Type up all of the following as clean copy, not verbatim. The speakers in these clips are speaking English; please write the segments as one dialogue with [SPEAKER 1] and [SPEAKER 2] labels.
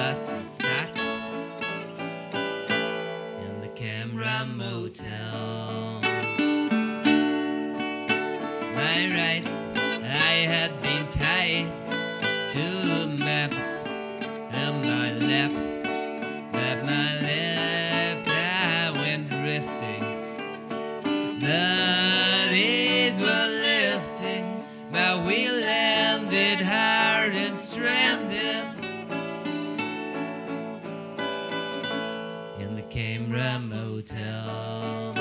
[SPEAKER 1] lost and stuck in the Camera Motel. My right eye had been tied to the map, and my left I went drifting. Bodies were lifting, but we landed hard and stranded in the Camera Motel.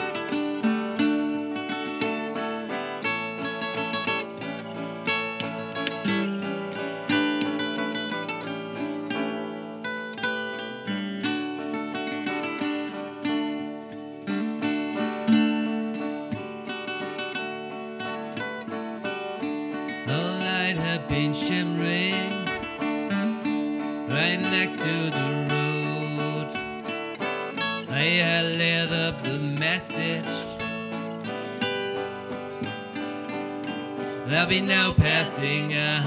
[SPEAKER 1] Had been shimmering right next to the road. I had lit up the message: there'll be no passing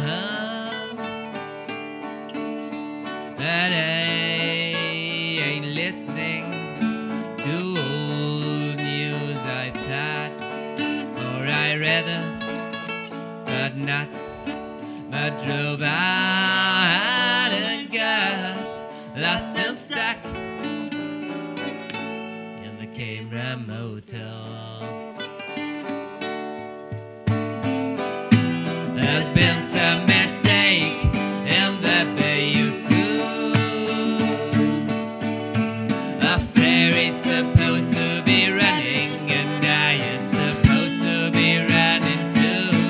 [SPEAKER 1] but I ain't listening to old news, I thought, or I rather but not. I drove out and got lost and stuck in the Camera Motel. There's been some mistake in the Bayou. A ferry's supposed to be running, and I am supposed to be running too.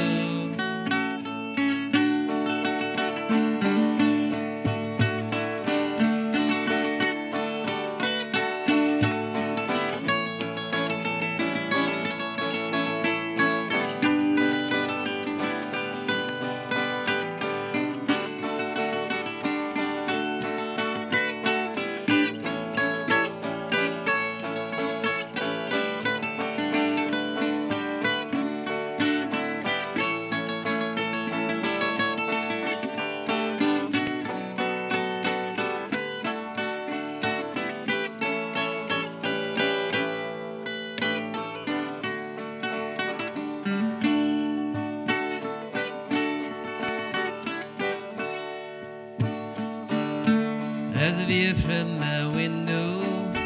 [SPEAKER 1] There's a view from my window,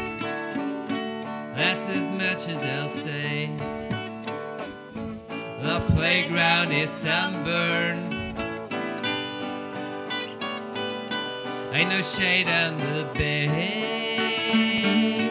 [SPEAKER 1] that's as much as I'll say. The playground is sunburned, ain't no shade on the bay,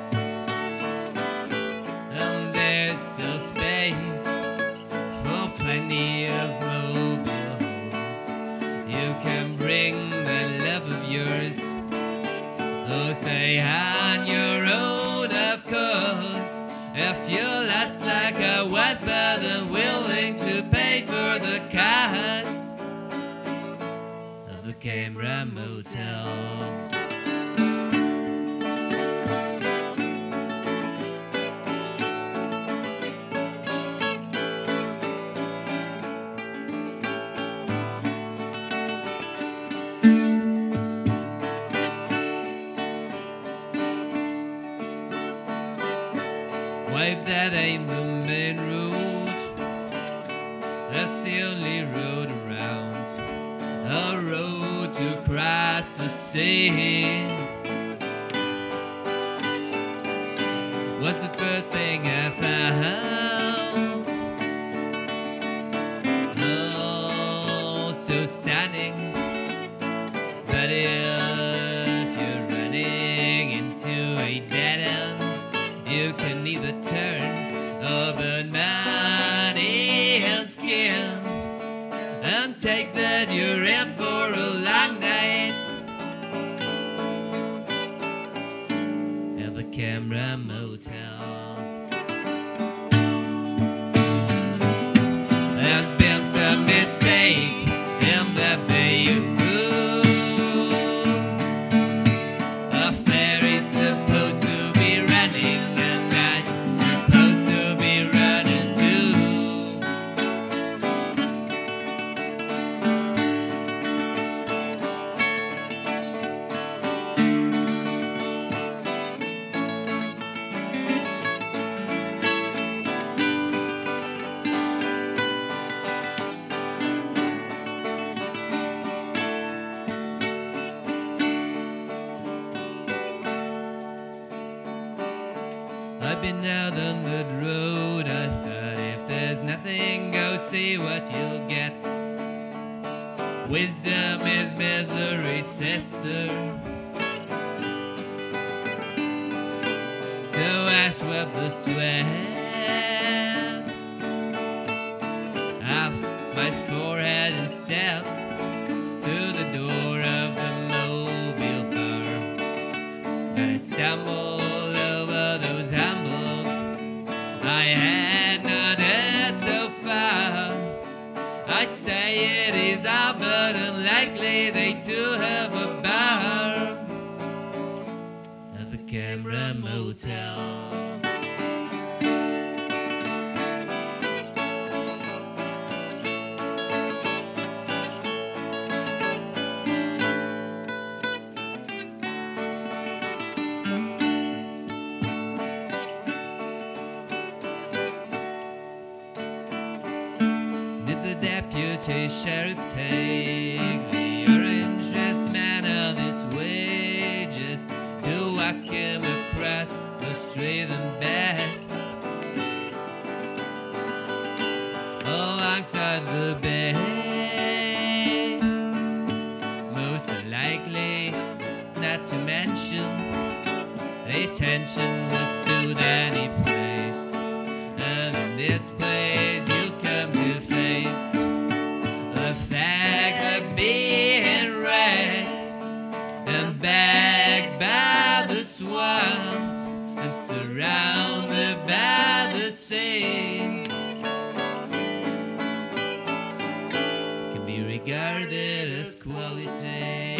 [SPEAKER 1] and there's still space for plenty of mobile homes. You can bring the love of yours. Oh, stay on your own, of course. If you're lost like I was, but unwilling to pay for the cost of the Camera Motel. Wife, that ain't the main road, that's the only road around. A road to cross the sea was the first thing I found. Oh, so stunning. But if you're running into a dead end, you can either turn or burn money and skin, and take that you're in for a long night at the Camera Motel. There's been some mistake in the Bayou. A ferry's supposed to be running, and I'm supposed to be running too. I've been out on the road. I thought if there's nothing, go see what you'll get. Wisdom is misery's sister. So I swept the sweat off my forehead and stepped through the door of the mobile car. But I stumbled over those humbles I had not heard so far. I'd say it is all but unlikely they too have a bar at the Camera Motel. Did the deputy sheriff take the orange-dressed man out this way just to walk him across the street and back alongside the bay? Most likely, not to mention, the attention will suit any place, and in this place you come to face the fact that being wrecked and bagged by the swamp and surrounded by the sea can be regarded as quality.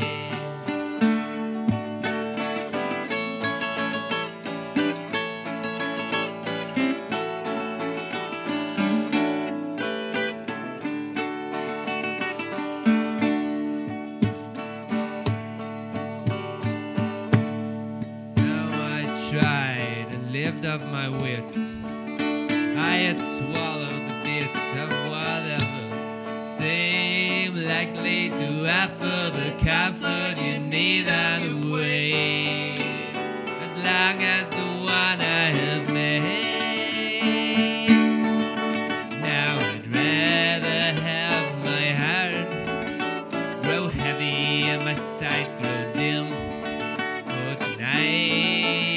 [SPEAKER 1] Tried and lived off my wits. I had swallowed the bits of whatever seemed likely to offer the comfort you need and wait. As long as the one I have made. Now I'd rather have my heart grow heavy and my sight grow dim. For tonight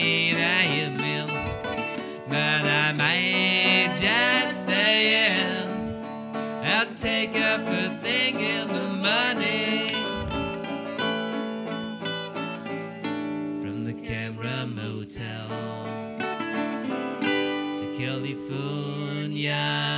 [SPEAKER 1] but I might just say yeah, I'll take up the thing in the morning from the Camera Motel to California.